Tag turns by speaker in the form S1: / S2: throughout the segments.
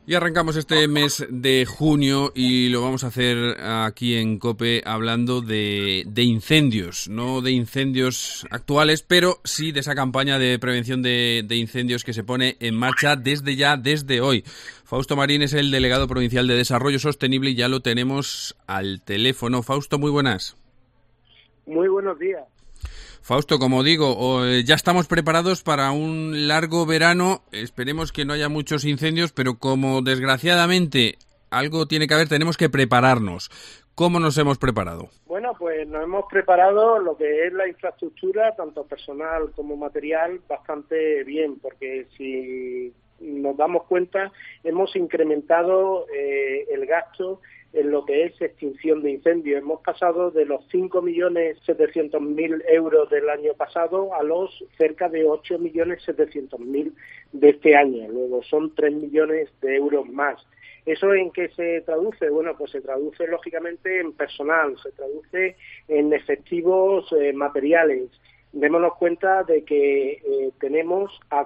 S1: Y arrancamos este mes de junio y lo vamos a hacer aquí en COPE hablando de incendios, no de incendios actuales, pero sí de esa campaña de prevención de incendios que se pone en marcha desde hoy. Fausto Marín es el delegado provincial de Desarrollo Sostenible y ya lo tenemos al teléfono. Fausto, muy buenas.
S2: Muy buenos días.
S1: Fausto, como digo, ya estamos preparados para un largo verano. Esperemos que no haya muchos incendios, pero como desgraciadamente algo tiene que haber, tenemos que prepararnos. ¿Cómo nos hemos preparado?
S2: Bueno, pues nos hemos preparado lo que es la infraestructura, tanto personal como material, bastante bien, porque si nos damos cuenta, hemos incrementado el gasto en lo que es extinción de incendios. Hemos pasado de los 5.700.000 euros del año pasado a los cerca de 8.700.000 de este año. Luego son 3 millones de euros más. ¿Eso en qué se traduce? Bueno, pues se traduce lógicamente en personal, se traduce en efectivos materiales. Démonos cuenta de que tenemos a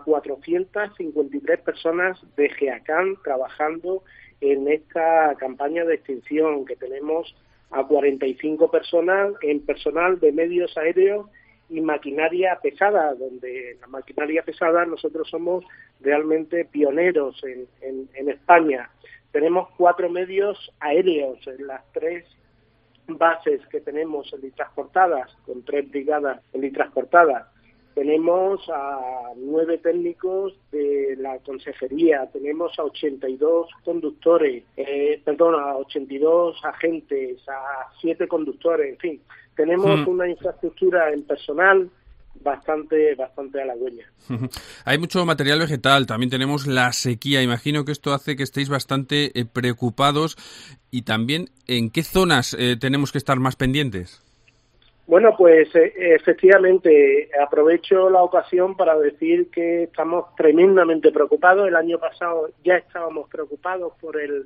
S2: 453 personas de GEACAN trabajando en esta campaña de extinción, que tenemos a 45 personas en personal de medios aéreos y maquinaria pesada, donde la maquinaria pesada nosotros somos realmente pioneros en España. Tenemos 4 medios aéreos en las 3 bases que tenemos helitransportadas, con 3 brigadas helitransportadas. Tenemos a 9 técnicos de la consejería, tenemos a 82 conductores, a 82 agentes, a 7 conductores, en fin. Tenemos una infraestructura en personal bastante halagüeña.
S1: Hay mucho material vegetal, también tenemos la sequía. Imagino que esto hace que estéis bastante preocupados. Y también, ¿en qué zonas tenemos que estar más pendientes?
S2: Bueno, pues efectivamente, aprovecho la ocasión para decir que estamos tremendamente preocupados. El año pasado ya estábamos preocupados por el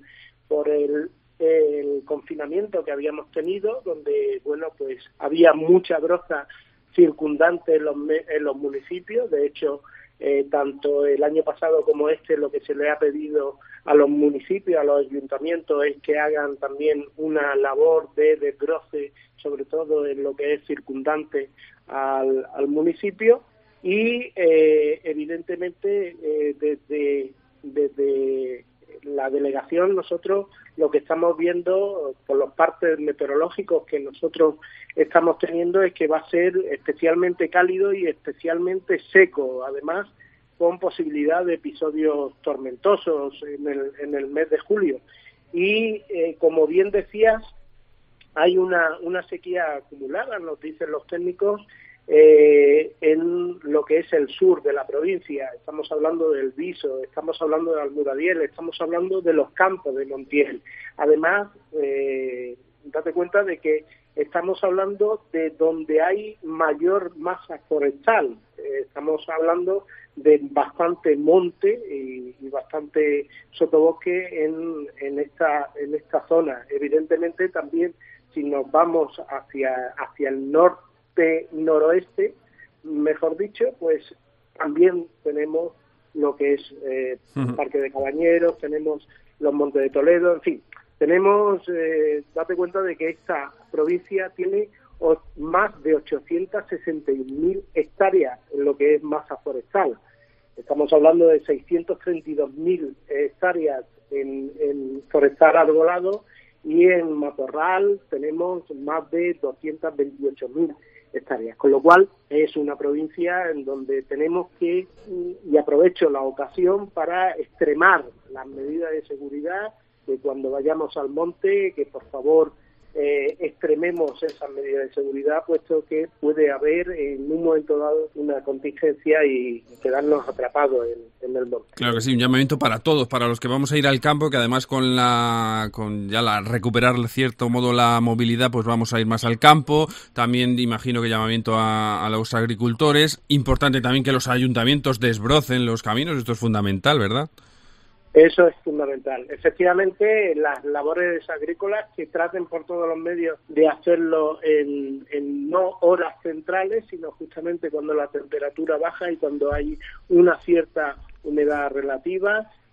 S2: confinamiento que habíamos tenido, donde, bueno, pues había mucha broza circundante en los municipios. De hecho, tanto el año pasado como lo que se le ha pedido a los municipios, a los ayuntamientos, es que hagan también una labor de desbroce, sobre todo en lo que es circundante al municipio. Y evidentemente desde la delegación nosotros lo que estamos viendo por los partes meteorológicos que nosotros estamos teniendo es que va a ser especialmente cálido y especialmente seco, además con posibilidad de episodios tormentosos en el mes de julio. Y como bien decías, hay una sequía acumulada, nos dicen los técnicos, en lo que es el sur de la provincia. Estamos hablando del Viso, estamos hablando de Almuradiel, estamos hablando de los campos de Montiel. Además, date cuenta de que estamos hablando de donde hay mayor masa forestal. Estamos hablando de bastante monte y bastante sotobosque en esta zona. Evidentemente también si nos vamos hacia el noroeste, mejor dicho, pues también tenemos lo que es Parque de Cabañeros, tenemos los Montes de Toledo, en fin, tenemos, date cuenta de que esta provincia tiene más de 861.000 hectáreas en lo que es masa forestal. Estamos hablando de 632.000 hectáreas en forestal arbolado y en matorral tenemos más de 228.000 hectáreas, con lo cual es una provincia en donde tenemos que, y aprovecho la ocasión para extremar las medidas de seguridad, que cuando vayamos al monte, que por favor extrememos esas medidas de seguridad, puesto que puede haber en un momento dado una contingencia y quedarnos atrapados en el monte.
S1: Claro que sí, un llamamiento para todos, para los que vamos a ir al campo, que además con recuperar cierto modo la movilidad, pues vamos a ir más al campo. También imagino que llamamiento a los agricultores. Importante también que los ayuntamientos desbrocen los caminos, esto es fundamental, ¿verdad?
S2: Eso es fundamental. Efectivamente, las labores agrícolas que traten por todos los medios de hacerlo en no horas centrales, sino justamente cuando la temperatura baja y cuando hay una cierta humedad relativa,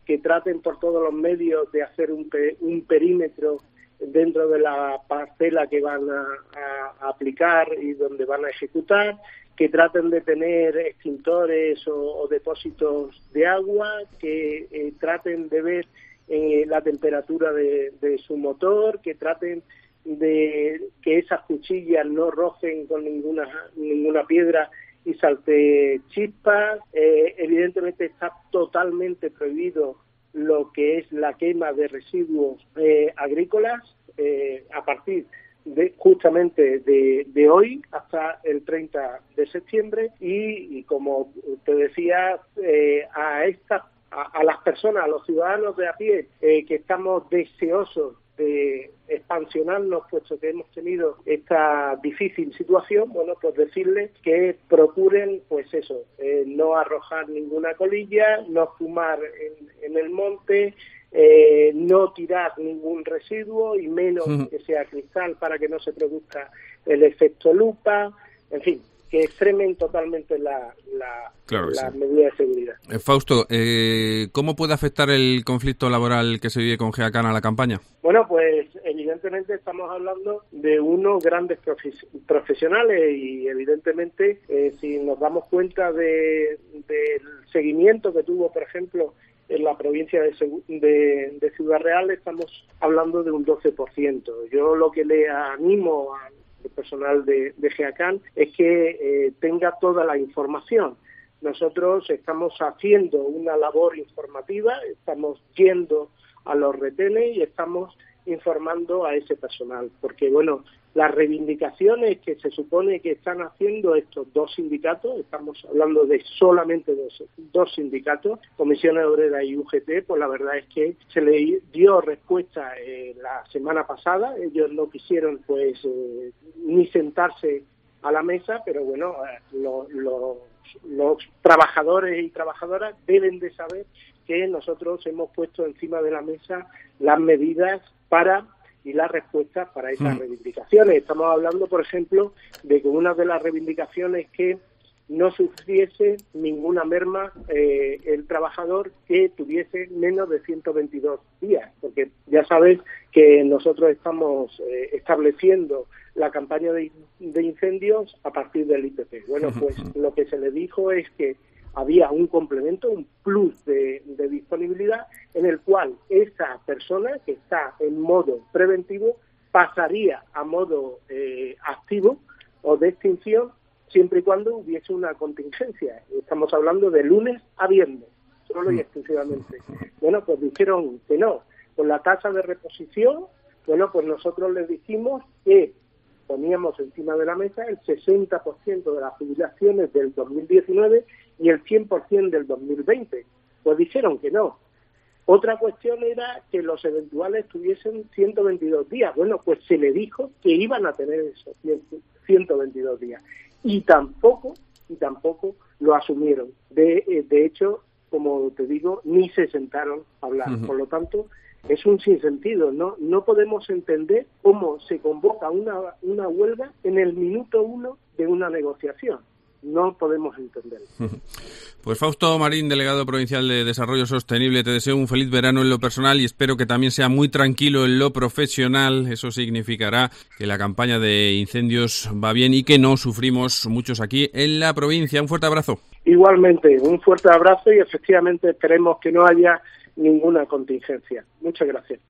S2: que traten por todos los medios de hacer un perímetro dentro de la parcela que van a aplicar y donde van a ejecutar, que traten de tener extintores o depósitos de agua, que traten de ver la temperatura de su motor, que traten de que esas cuchillas no rocen con ninguna piedra y salte chispas. Evidentemente está totalmente prohibido lo que es la quema de residuos agrícolas a partir justamente de hoy hasta el 30 de septiembre y como te decía, a las personas, a los ciudadanos de a pie que estamos deseosos de expansionarnos, puesto que hemos tenido esta difícil situación, bueno, pues decirles que procuren, pues eso, no arrojar ninguna colilla, no fumar en el monte, no tirar ningún residuo y menos que sea cristal para que no se produzca el efecto lupa, en fin, que extremen totalmente las medidas de seguridad.
S1: Fausto, ¿cómo puede afectar el conflicto laboral que se vive con GEACAN a la campaña?
S2: Bueno, pues evidentemente estamos hablando de unos grandes profesionales y evidentemente si nos damos cuenta del seguimiento que tuvo, por ejemplo, en la provincia de Ciudad Real, estamos hablando de un 12%. Yo lo que le animo al personal de GEACAN es que tenga toda la información. Nosotros estamos haciendo una labor informativa, estamos yendo a los retenes y estamos informando a ese personal, porque bueno, las reivindicaciones que se supone que están haciendo estos dos sindicatos, estamos hablando de solamente dos sindicatos, Comisiones Obreras y UGT, pues la verdad es que se le dio respuesta la semana pasada. Ellos no quisieron pues ni sentarse a la mesa, pero bueno, los trabajadores y trabajadoras deben de saber que nosotros hemos puesto encima de la mesa las medidas y las respuestas para esas reivindicaciones. Estamos hablando, por ejemplo, de que una de las reivindicaciones es que no sufriese ninguna merma el trabajador que tuviese menos de 122 días, porque ya sabes que nosotros estamos estableciendo la campaña de incendios a partir del IPP. Bueno, pues lo que se le dijo es que había un complemento, un plus de disponibilidad, en el cual esa persona que está en modo preventivo pasaría a modo activo o de extinción siempre y cuando hubiese una contingencia. Estamos hablando de lunes a viernes, solo y exclusivamente. Bueno, pues dijeron que no. Con la tasa de reposición, bueno, pues nosotros les dijimos que poníamos encima de la mesa el 60% de las jubilaciones del 2019 y el 100% del 2020. Pues dijeron que no. Otra cuestión era que los eventuales tuviesen 122 días. Bueno, pues se le dijo que iban a tener esos 122 días. Y tampoco lo asumieron. De hecho, como te digo, ni se sentaron a hablar. Por lo tanto, es un sinsentido. No podemos entender cómo se convoca una huelga en el minuto 1 de una negociación. No podemos entenderlo.
S1: Pues Fausto Marín, delegado provincial de Desarrollo Sostenible, te deseo un feliz verano en lo personal y espero que también sea muy tranquilo en lo profesional. Eso significará que la campaña de incendios va bien y que no sufrimos muchos aquí en la provincia. Un fuerte abrazo.
S2: Igualmente, un fuerte abrazo y efectivamente esperemos que no haya ninguna contingencia. Muchas gracias.